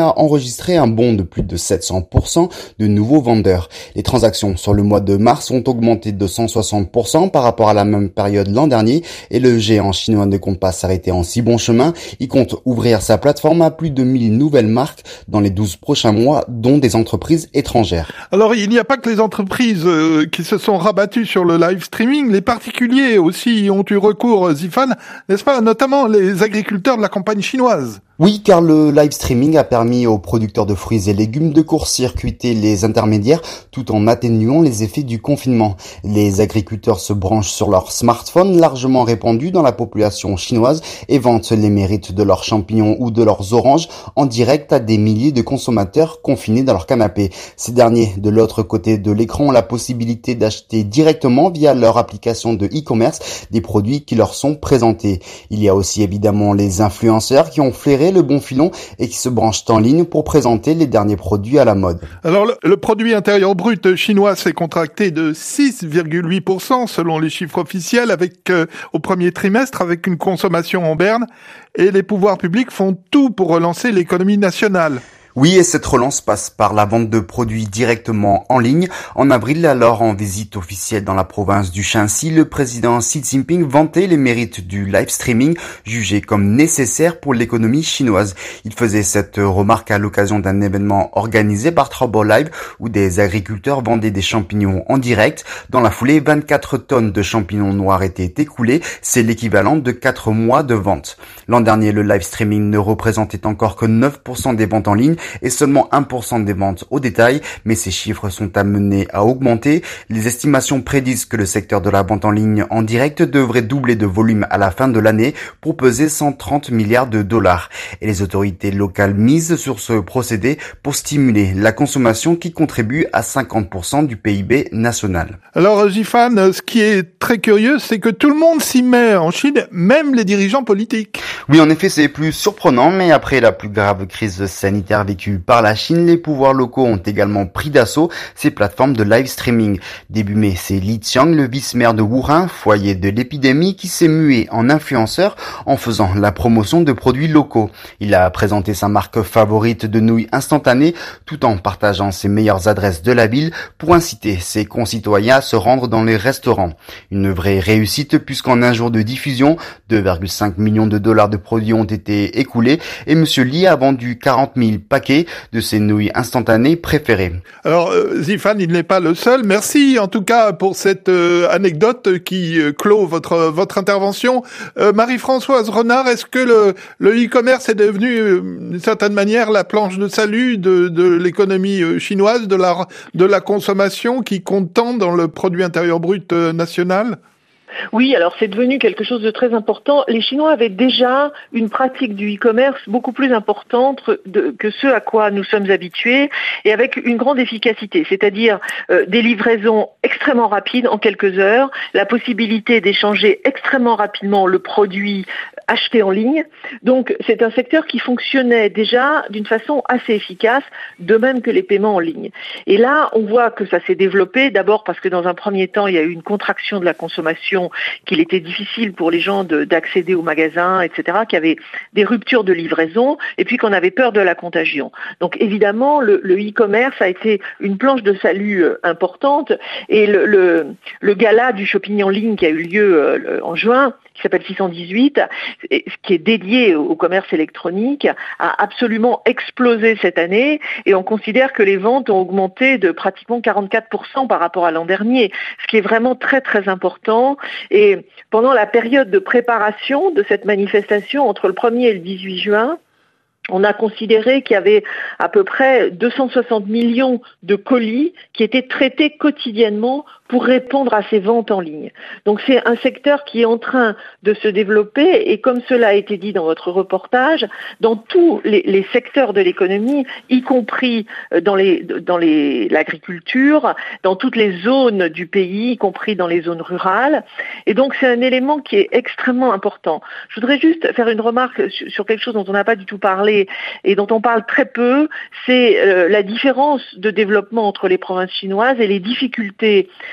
a enregistré un bond de plus de sept cents pour cent de nouveaux vendeurs. Les transactions sur le mois de mars ont augmenté de cent soixante pour cent par rapport à la même période l'an dernier et le géant chinois ne compte pas s'arrêter en si bon chemin. Il compte ouvrir sa plateforme à plus de mille nouvelles marques dans les douze prochains mois, dont des entreprises étrangères. Alors, il n'y a pas que les entreprises euh, qui se sont rabattues sur le live streaming, les particuliers aussi ont eu recours, Zifan, n'est-ce pas, notamment les agriculteurs de la campagne chinoise. Oui, car le live streaming a permis aux producteurs de fruits et légumes de court-circuiter les intermédiaires tout en atténuant les effets du confinement. Les agriculteurs se branchent sur leur smartphone largement répandu dans la population chinoise et vantent les mérites de leurs champignons ou de leurs oranges en direct à des milliers de consommateurs confinés dans leur canapé. Ces derniers, de l'autre côté de l'écran, ont la possibilité d'acheter directement via leur application de e-commerce des produits qui leur sont présentés. Il y a aussi évidemment les influenceurs qui ont flairé le bon filon et qui se branchent en ligne pour présenter les derniers produits à la mode. Alors, le, le produit intérieur brut chinois s'est contracté de six virgule huit pour cent selon les chiffres officiels avec euh, au premier trimestre avec une consommation en berne et les pouvoirs publics font tout pour relancer l'économie nationale. Oui, et cette relance passe par la vente de produits directement en ligne. En avril, alors en visite officielle dans la province du Shanxi, le président Xi Jinping vantait les mérites du live streaming, jugé comme nécessaire pour l'économie chinoise. Il faisait cette remarque à l'occasion d'un événement organisé par Taobao Live où des agriculteurs vendaient des champignons en direct. Dans la foulée, vingt-quatre tonnes de champignons noirs étaient écoulées. C'est l'équivalent de quatre mois de vente. L'an dernier, le live streaming ne représentait encore que neuf pour cent des ventes en ligne et seulement un pour cent des ventes au détail, mais ces chiffres sont amenés à augmenter. Les estimations prédisent que le secteur de la vente en ligne en direct devrait doubler de volume à la fin de l'année pour peser cent trente milliards de dollars. Et les autorités locales misent sur ce procédé pour stimuler la consommation qui contribue à cinquante pour cent du P I B national. Alors, Zifan, ce qui est très curieux, c'est que tout le monde s'y met en Chine, même les dirigeants politiques. Oui, en effet, c'est plus surprenant, mais après la plus grave crise sanitaire vécue par la Chine, les pouvoirs locaux ont également pris d'assaut ces plateformes de live streaming. Début mai, c'est Li Qiang, le vice-maire de Wuhan, foyer de l'épidémie, qui s'est mué en influenceur en faisant la promotion de produits locaux. Il a présenté sa marque favorite de nouilles instantanées tout en partageant ses meilleures adresses de la ville pour inciter ses concitoyens à se rendre dans les restaurants. Une vraie réussite puisqu'en un jour de diffusion, deux virgule cinq millions de dollars de produits ont été écoulés et Monsieur Li a vendu quarante mille paquets de ses nouilles instantanées préférées. Alors, euh, Zifan, il n'est pas le seul. Merci en tout cas pour cette euh, anecdote qui euh, clôt votre votre intervention. Euh, Marie-Françoise Renard, est-ce que le, le e-commerce est devenu euh, d'une certaine manière la planche de salut de, de l'économie euh, chinoise, de la de la consommation qui compte tant dans le produit intérieur brut euh, national ? Oui, alors c'est devenu quelque chose de très important. Les Chinois avaient déjà une pratique du e-commerce beaucoup plus importante de, que ce à quoi nous sommes habitués et avec une grande efficacité, c'est-à-dire euh, des livraisons extrêmement rapides en quelques heures, la possibilité d'échanger extrêmement rapidement le produit acheté en ligne. Donc c'est un secteur qui fonctionnait déjà d'une façon assez efficace, de même que les paiements en ligne. Et là, on voit que ça s'est développé, d'abord parce que dans un premier temps, il y a eu une contraction de la consommation, qu'il était difficile pour les gens de, d'accéder aux magasins, et cetera, qu'il y avait des ruptures de livraison, et puis qu'on avait peur de la contagion. Donc évidemment, le, le e-commerce a été une planche de salut euh, importante, et le, le, le gala du shopping en ligne qui a eu lieu euh, en juin, qui s'appelle six cent dix-huit, qui est dédié au commerce électronique, a absolument explosé cette année et on considère que les ventes ont augmenté de pratiquement quarante-quatre pour cent par rapport à l'an dernier, ce qui est vraiment très très important. Et pendant la période de préparation de cette manifestation entre le premier et le dix-huit juin, on a considéré qu'il y avait à peu près deux cent soixante millions de colis qui étaient traités quotidiennement pour répondre à ces ventes en ligne. Donc c'est un secteur qui est en train de se développer et comme cela a été dit dans votre reportage, dans tous les, les secteurs de l'économie, y compris dans les dans les l'agriculture, dans toutes les zones du pays, y compris dans les zones rurales. Et donc c'est un élément qui est extrêmement important. Je voudrais juste faire une remarque sur quelque chose dont on n'a pas du tout parlé et dont on parle très peu, c'est euh, la différence de développement entre les provinces chinoises et les difficultés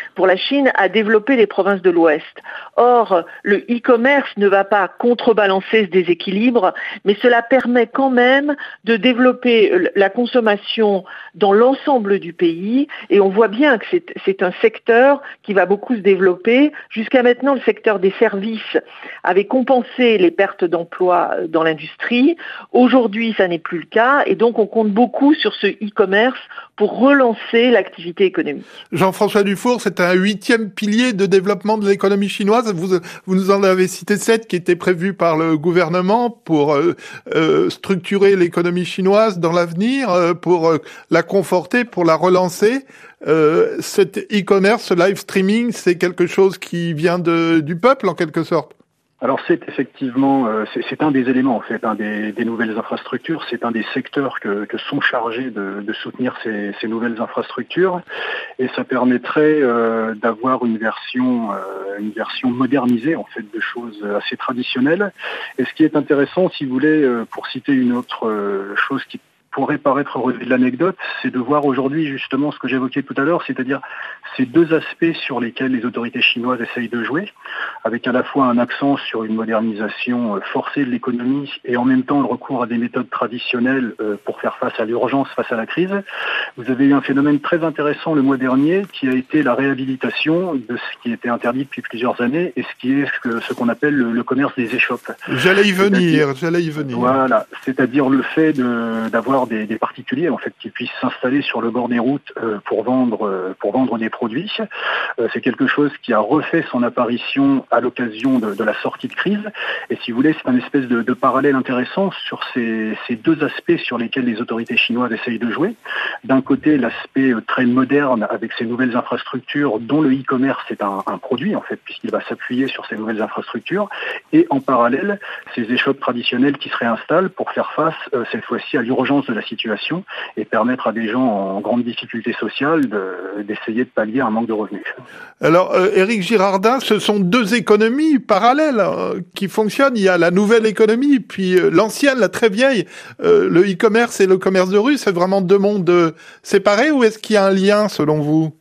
pour la Chine à développer les provinces de l'Ouest. Or, le e-commerce ne va pas contrebalancer ce déséquilibre, mais cela permet quand même de développer la consommation dans l'ensemble du pays, et on voit bien que c'est, c'est un secteur qui va beaucoup se développer. Jusqu'à maintenant, le secteur des services avait compensé les pertes d'emplois dans l'industrie. Aujourd'hui, ça n'est plus le cas, et donc on compte beaucoup sur ce e-commerce pour relancer l'activité économique. Jean-François Dufour, c'est un huitième pilier de développement de l'économie chinoise. Vous, vous nous en avez cité sept qui étaient prévus par le gouvernement pour euh, euh, structurer l'économie chinoise dans l'avenir, euh, pour euh, la conforter, pour la relancer. Euh, cet e-commerce, ce live streaming, c'est quelque chose qui vient de, du peuple en quelque sorte. Alors c'est effectivement, euh, c'est, c'est un des éléments en fait, un des, des nouvelles infrastructures, c'est un des secteurs que, que sont chargés de, de soutenir ces, ces nouvelles infrastructures, et ça permettrait euh, d'avoir une version, euh, une version modernisée en fait de choses assez traditionnelles. Et ce qui est intéressant, si vous voulez, euh, pour citer une autre euh, chose qui pourrait paraître relever de l'anecdote, c'est de voir aujourd'hui justement ce que j'évoquais tout à l'heure, c'est-à-dire ces deux aspects sur lesquels les autorités chinoises essayent de jouer, avec à la fois un accent sur une modernisation forcée de l'économie et en même temps le recours à des méthodes traditionnelles pour faire face à l'urgence, face à la crise. Vous avez eu un phénomène très intéressant le mois dernier qui a été la réhabilitation de ce qui était interdit depuis plusieurs années et ce qui est ce, que, ce qu'on appelle le, le commerce des échoppes. J'allais y venir, j'allais y venir. Voilà, c'est-à-dire le fait de, d'avoir Des, des particuliers en fait qui puissent s'installer sur le bord des routes euh, pour vendre euh, pour vendre des produits. Euh, c'est quelque chose qui a refait son apparition à l'occasion de, de la sortie de crise. Et si vous voulez, c'est un espèce de, de parallèle intéressant sur ces, ces deux aspects sur lesquels les autorités chinoises essayent de jouer. D'un côté, l'aspect très moderne avec ces nouvelles infrastructures dont le e-commerce est un, un produit en fait puisqu'il va s'appuyer sur ces nouvelles infrastructures. Et en parallèle, ces échoppes traditionnelles qui se réinstallent pour faire face euh, cette fois-ci à l'urgence de la situation et permettre à des gens en grande difficulté sociale de, d'essayer de pallier un manque de revenus. Alors, euh, Éric Girardin, ce sont deux économies parallèles euh, qui fonctionnent. Il y a la nouvelle économie, puis euh, l'ancienne, la très vieille. Euh, le e-commerce et le commerce de rue, c'est vraiment deux mondes euh, séparés, ou est-ce qu'il y a un lien selon vous?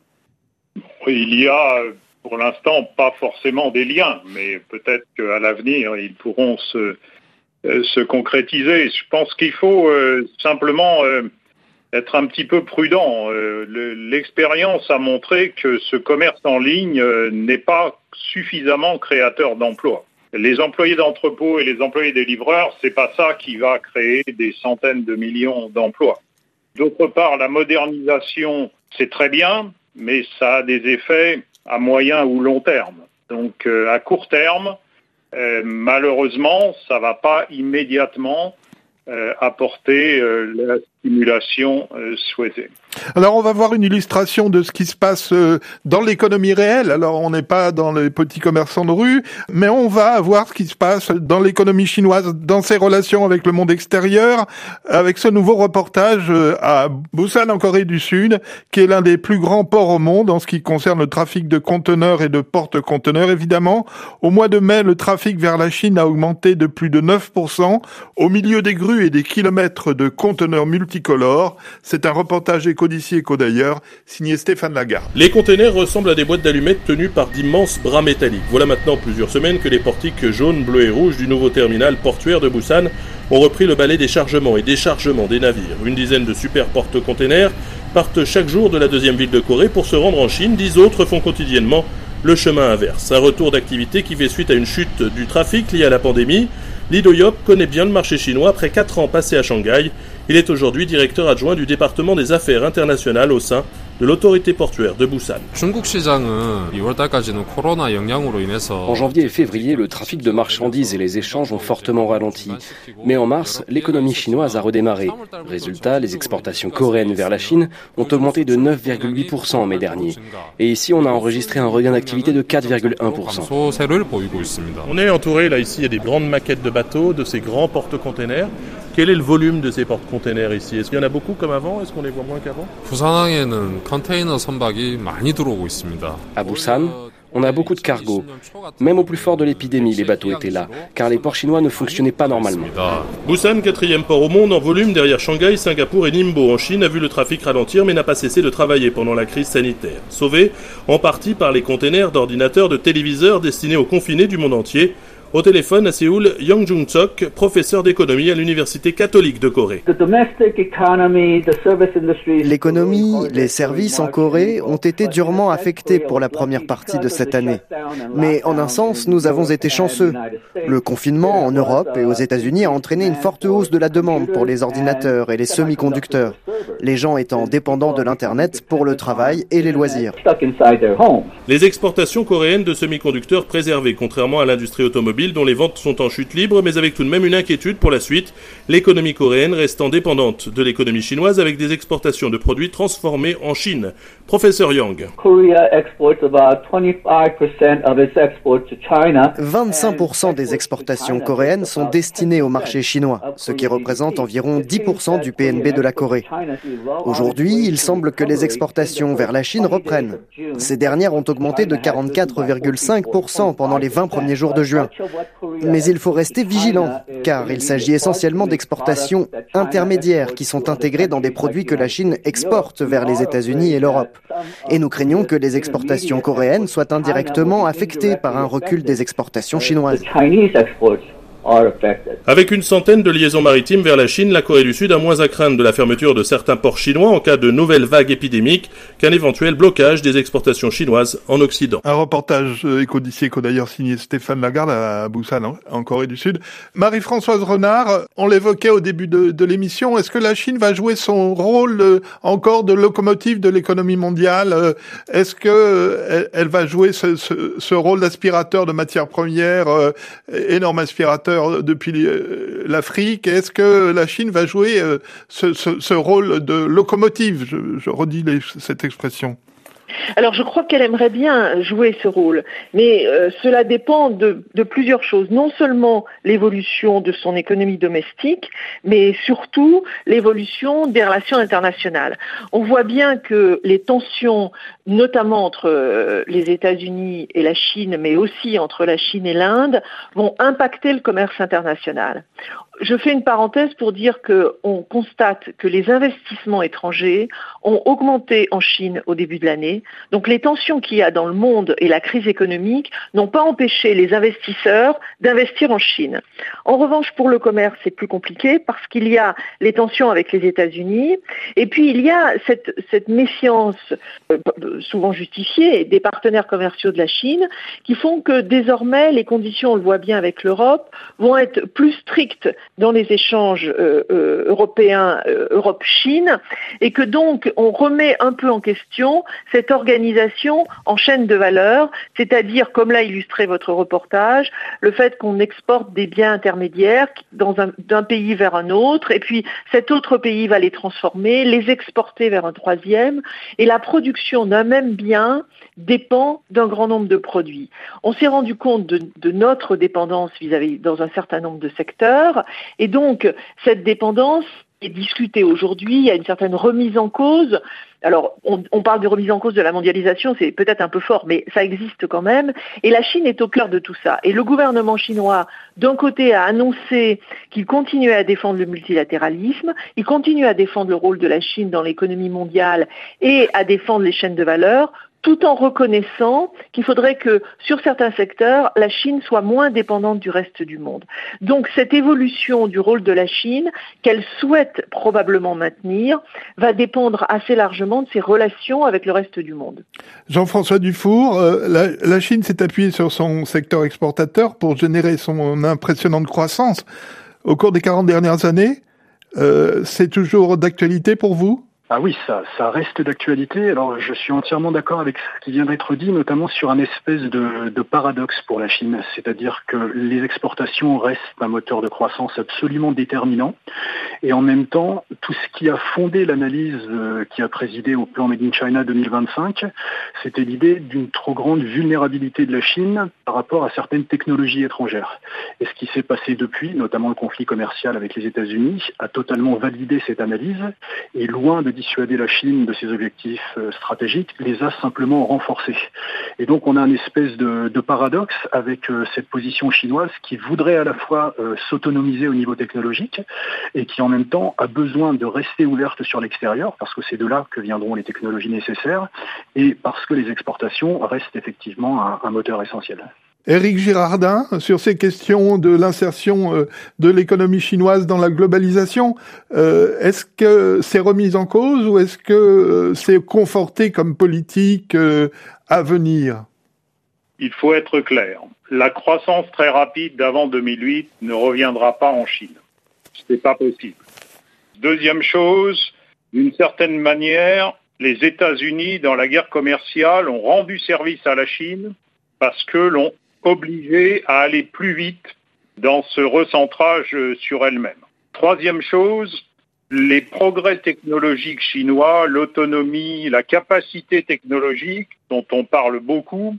Il y a, pour l'instant, pas forcément des liens, mais peut-être qu'à l'avenir, ils pourront se se concrétiser. Je pense qu'il faut euh, simplement euh, être un petit peu prudent. Euh, le, l'expérience a montré que ce commerce en ligne euh, n'est pas suffisamment créateur d'emplois. Les employés d'entrepôt et les employés des livreurs, c'est pas ça qui va créer des centaines de millions d'emplois. D'autre part, la modernisation, c'est très bien, mais ça a des effets à moyen ou long terme. Donc, euh, à court terme, Euh, malheureusement, ça va pas immédiatement euh, apporter euh, la stimulation euh, souhaitée. Alors on va voir une illustration de ce qui se passe euh, dans l'économie réelle. Alors on n'est pas dans les petits commerçants de rue, mais on va voir ce qui se passe dans l'économie chinoise, dans ses relations avec le monde extérieur, avec ce nouveau reportage euh, à Busan en Corée du Sud, qui est l'un des plus grands ports au monde en ce qui concerne le trafic de conteneurs et de porte-conteneurs évidemment. Au mois de mai, le trafic vers la Chine a augmenté de plus de neuf pour cent au milieu des grues et des kilomètres de conteneurs multicolores. C'est un reportage éco d'ici, éco d'ailleurs, signé Stéphane Lagarde. Les containers ressemblent à des boîtes d'allumettes tenues par d'immenses bras métalliques. Voilà maintenant plusieurs semaines que les portiques jaunes, bleus et rouges du nouveau terminal portuaire de Busan ont repris le balai des chargements et déchargements des navires. Une dizaine de super porte-containers partent chaque jour de la deuxième ville de Corée pour se rendre en Chine. Dix autres font quotidiennement le chemin inverse. Un retour d'activité qui fait suite à une chute du trafic liée à la pandémie. Lee Do-yop connaît bien le marché chinois après quatre ans passés à Shanghai. Il est aujourd'hui directeur adjoint du département des affaires internationales au sein de l'autorité portuaire de Busan. En janvier et février, le trafic de marchandises et les échanges ont fortement ralenti. Mais en mars, l'économie chinoise a redémarré. Résultat, les exportations coréennes vers la Chine ont augmenté de neuf virgule huit pour cent en mai dernier. Et ici, on a enregistré un regain d'activité de quatre virgule un pour cent. On est entouré, là ici, il y a des grandes maquettes de bateaux, de ces grands porte-containers. Quel est le volume de ces porte-containers ici? Est-ce qu'il y en a beaucoup comme avant? Est-ce qu'on les voit moins qu'avant? À Busan, On a beaucoup de cargos. Même au plus fort de l'épidémie, les bateaux étaient là, car les ports chinois ne fonctionnaient pas normalement. Busan, quatrième port au monde en volume derrière Shanghai, Singapour et Ningbo en Chine, a vu le trafic ralentir mais n'a pas cessé de travailler pendant la crise sanitaire. Sauvé en partie par les containers d'ordinateurs, de téléviseurs destinés aux confinés du monde entier. Au téléphone à Séoul, Young Jung-sok, professeur d'économie à l'Université catholique de Corée. L'économie, les services en Corée ont été durement affectés pour la première partie de cette année. Mais en un sens, nous avons été chanceux. Le confinement en Europe et aux États-Unis a entraîné une forte hausse de la demande pour les ordinateurs et les semi-conducteurs, les gens étant dépendants de l'Internet pour le travail et les loisirs. Les exportations coréennes de semi-conducteurs préservées, contrairement à l'industrie automobile, dont les ventes sont en chute libre, mais avec tout de même une inquiétude pour la suite. L'économie coréenne restant dépendante de l'économie chinoise avec des exportations de produits transformés en Chine. Professeur Yang. vingt-cinq pour cent des exportations coréennes sont destinées au marché chinois, ce qui représente environ dix pour cent du P N B de la Corée. Aujourd'hui, il semble que les exportations vers la Chine reprennent. Ces dernières ont augmenté de quarante-quatre virgule cinq pour cent pendant les vingt premiers jours de juin. Mais il faut rester vigilant, car il s'agit essentiellement d'exportations intermédiaires qui sont intégrées dans des produits que la Chine exporte vers les États-Unis et l'Europe. Et nous craignons que les exportations coréennes soient indirectement affectées par un recul des exportations chinoises. Avec une centaine de liaisons maritimes vers la Chine, la Corée du Sud a moins à craindre de la fermeture de certains ports chinois en cas de nouvelle vague épidémique qu'un éventuel blocage des exportations chinoises en Occident. Un reportage éco d'ici éco d'ailleurs signé Stéphane Lagarde à Busan, en Corée du Sud. Marie-Françoise Renard, on l'évoquait au début de, de l'émission, est-ce que la Chine va jouer son rôle euh, encore de locomotive de l'économie mondiale? euh, Est-ce que euh, elle, elle va jouer ce, ce, ce rôle d'aspirateur de matières premières, euh, énorme aspirateur depuis l'Afrique? Est-ce que la Chine va jouer ce, ce, ce rôle de locomotive? Je, je redis les, cette expression. Alors je crois qu'elle aimerait bien jouer ce rôle, mais euh, cela dépend de, de plusieurs choses. Non seulement l'évolution de son économie domestique, mais surtout l'évolution des relations internationales. On voit bien que les tensions, notamment entre euh, les États-Unis et la Chine, mais aussi entre la Chine et l'Inde, vont impacter le commerce international. Je fais une parenthèse pour dire qu'on constate que les investissements étrangers ont augmenté en Chine au début de l'année. Donc les tensions qu'il y a dans le monde et la crise économique n'ont pas empêché les investisseurs d'investir en Chine. En revanche, pour le commerce, c'est plus compliqué parce qu'il y a les tensions avec les États-Unis et puis il y a cette, cette méfiance euh, souvent justifiée des partenaires commerciaux de la Chine qui font que désormais les conditions, on le voit bien avec l'Europe, vont être plus strictes dans les échanges euh, euh, européens, euh, Europe-Chine, et que donc on remet un peu en question cette organisation en chaîne de valeur, c'est-à-dire, comme l'a illustré votre reportage, le fait qu'on exporte des biens intermédiaires dans un, d'un pays vers un autre, et puis cet autre pays va les transformer, les exporter vers un troisième, et la production d'un même bien dépend d'un grand nombre de produits. On s'est rendu compte de, de notre dépendance vis-à-vis dans un certain nombre de secteurs, et donc cette dépendance est discutée aujourd'hui. Il y a une certaine remise en cause. Alors, on, on parle de remise en cause de la mondialisation, c'est peut-être un peu fort, mais ça existe quand même. Et la Chine est au cœur de tout ça. Et le gouvernement chinois, d'un côté, a annoncé qu'il continuait à défendre le multilatéralisme, il continue à défendre le rôle de la Chine dans l'économie mondiale et à défendre les chaînes de valeur, tout en reconnaissant qu'il faudrait que, sur certains secteurs, la Chine soit moins dépendante du reste du monde. Donc, cette évolution du rôle de la Chine, qu'elle souhaite probablement maintenir, va dépendre assez largement de ses relations avec le reste du monde. Jean-François Dufour, euh, la, la Chine s'est appuyée sur son secteur exportateur pour générer son impressionnante croissance. Au cours des quarante dernières années, euh, c'est toujours d'actualité pour vous ? Ah oui, ça, ça reste d'actualité. Alors, je suis entièrement d'accord avec ce qui vient d'être dit, notamment sur un espèce de, de paradoxe pour la Chine. C'est-à-dire que les exportations restent un moteur de croissance absolument déterminant. Et en même temps, tout ce qui a fondé l'analyse euh, qui a présidé au plan Made in China deux mille vingt-cinq, c'était l'idée d'une trop grande vulnérabilité de la Chine par rapport à certaines technologies étrangères. Et ce qui s'est passé depuis, notamment le conflit commercial avec les États-Unis, a totalement validé cette analyse et loin de dissuader la Chine de ses objectifs euh, stratégiques, les a simplement renforcés. Et donc on a une espèce de, de paradoxe avec euh, cette position chinoise qui voudrait à la fois euh, s'autonomiser au niveau technologique et qui en même temps a besoin de rester ouverte sur l'extérieur parce que c'est de là que viendront les technologies nécessaires et parce que les exportations restent effectivement un, un moteur essentiel. Éric Girardin, sur ces questions de l'insertion euh, de l'économie chinoise dans la globalisation, euh, est-ce que c'est remis en cause ou est-ce que euh, c'est conforté comme politique euh, à venir ? Il faut être clair. La croissance très rapide d'avant deux mille huit ne reviendra pas en Chine. C'est pas possible. Deuxième chose, d'une certaine manière, les États-Unis, dans la guerre commerciale, ont rendu service à la Chine parce que l'ont obligée à aller plus vite dans ce recentrage sur elle-même. Troisième chose, les progrès technologiques chinois, l'autonomie, la capacité technologique dont on parle beaucoup,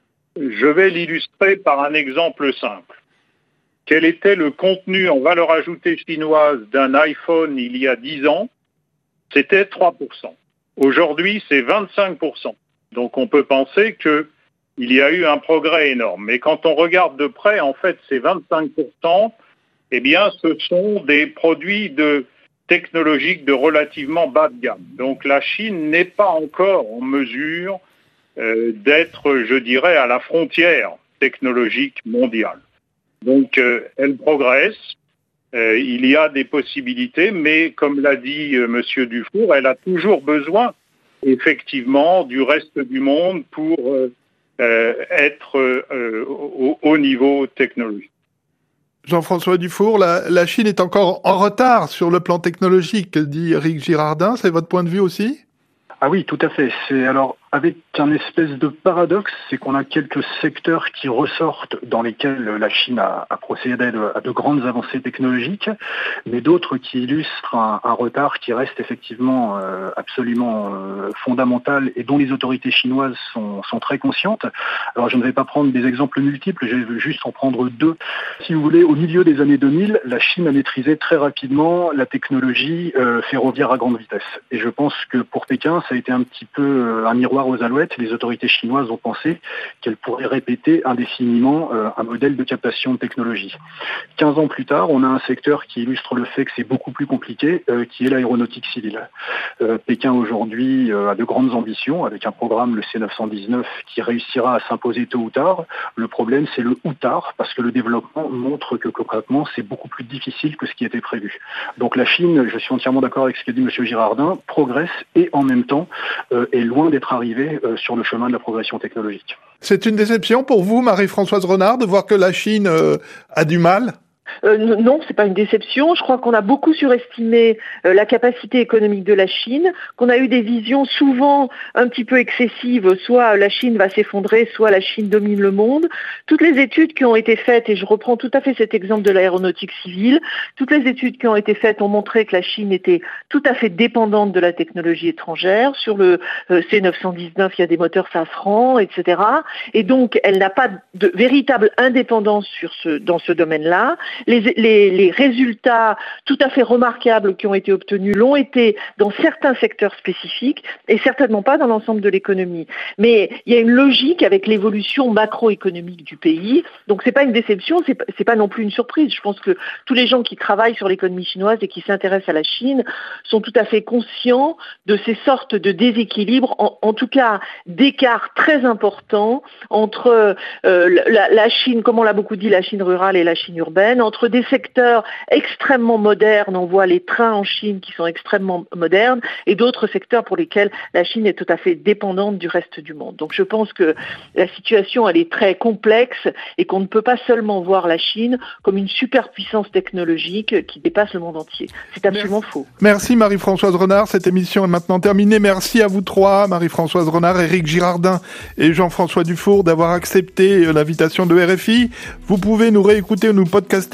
je vais l'illustrer par un exemple simple. Quel était le contenu en valeur ajoutée chinoise d'un iPhone il y a dix ans ? C'était trois pour cent. Aujourd'hui, c'est vingt-cinq pour cent. Donc on peut penser qu'il y a eu un progrès énorme. Mais quand on regarde de près, en fait, ces vingt-cinq pour cent, eh bien, ce sont des produits de technologiques de relativement bas de gamme. Donc la Chine n'est pas encore en mesure euh, d'être, je dirais, à la frontière technologique mondiale. Donc euh, elle progresse, euh, il y a des possibilités, mais comme l'a dit euh, Monsieur Dufour, elle a toujours besoin effectivement du reste du monde pour euh, euh, être euh, au haut niveau technologique. Jean-François Dufour, la, la Chine est encore en retard sur le plan technologique, dit Éric Girardin. C'est votre point de vue aussi ? Ah oui, tout à fait. C'est alors avec un espèce de paradoxe, c'est qu'on a quelques secteurs qui ressortent dans lesquels la Chine a, a procédé à de, à de grandes avancées technologiques, mais d'autres qui illustrent un, un retard qui reste effectivement euh, absolument euh, fondamental et dont les autorités chinoises sont, sont très conscientes. Alors je ne vais pas prendre des exemples multiples, je vais juste en prendre deux. Si vous voulez, au milieu des années deux mille, la Chine a maîtrisé très rapidement la technologie euh, ferroviaire à grande vitesse. Et je pense que pour Pékin, ça a été un petit peu euh, un miroir aux alouettes. Les autorités chinoises ont pensé qu'elles pourraient répéter indéfiniment euh, un modèle de captation de technologie. quinze ans plus tard, on a un secteur qui illustre le fait que c'est beaucoup plus compliqué, euh, qui est l'aéronautique civile. Euh, Pékin aujourd'hui euh, a de grandes ambitions avec un programme, le C neuf cent dix-neuf, qui réussira à s'imposer tôt ou tard. Le problème, c'est le ou tard, parce que le développement montre que concrètement, c'est beaucoup plus difficile que ce qui était prévu. Donc la Chine, je suis entièrement d'accord avec ce que dit M. Girardin, progresse et en même temps euh, est loin d'être arrivé euh, sur le chemin de la progression technologique. C'est une déception pour vous, Marie-Françoise Renard, de voir que la Chine euh, a du mal ? Euh, non, c'est pas une déception. Je crois qu'on a beaucoup surestimé euh, la capacité économique de la Chine, qu'on a eu des visions souvent un petit peu excessives, soit la Chine va s'effondrer, soit la Chine domine le monde. Toutes les études qui ont été faites, et je reprends tout à fait cet exemple de l'aéronautique civile, toutes les études qui ont été faites ont montré que la Chine était tout à fait dépendante de la technologie étrangère. Sur le euh, C neuf cent dix-neuf, il y a des moteurs Safran, et cetera. Et donc, elle n'a pas de véritable indépendance sur ce, dans ce domaine-là. Les, les, les résultats tout à fait remarquables qui ont été obtenus l'ont été dans certains secteurs spécifiques et certainement pas dans l'ensemble de l'économie. Mais il y a une logique avec l'évolution macroéconomique du pays. Donc c'est pas une déception, c'est, c'est pas non plus une surprise. Je pense que tous les gens qui travaillent sur l'économie chinoise et qui s'intéressent à la Chine sont tout à fait conscients de ces sortes de déséquilibres, en, en tout cas d'écarts très importants entre euh, la, la Chine, comme on l'a beaucoup dit, la Chine rurale et la Chine urbaine, entre des secteurs extrêmement modernes, on voit les trains en Chine qui sont extrêmement modernes, et d'autres secteurs pour lesquels la Chine est tout à fait dépendante du reste du monde. Donc je pense que la situation, elle est très complexe et qu'on ne peut pas seulement voir la Chine comme une superpuissance technologique qui dépasse le monde entier. C'est absolument Merci. faux. Merci Marie-Françoise Renard. Cette émission est maintenant terminée. Merci à vous trois, Marie-Françoise Renard, Éric Girardin et Jean-François Dufour, d'avoir accepté l'invitation de R F I. Vous pouvez nous réécouter ou nous podcaster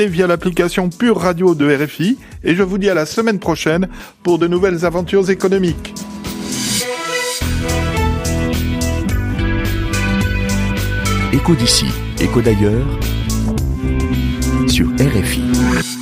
réécouter via l'application Pure Radio de R F I et je vous dis à la semaine prochaine pour de nouvelles aventures économiques. Écho d'ici, écho d'ailleurs sur R F I.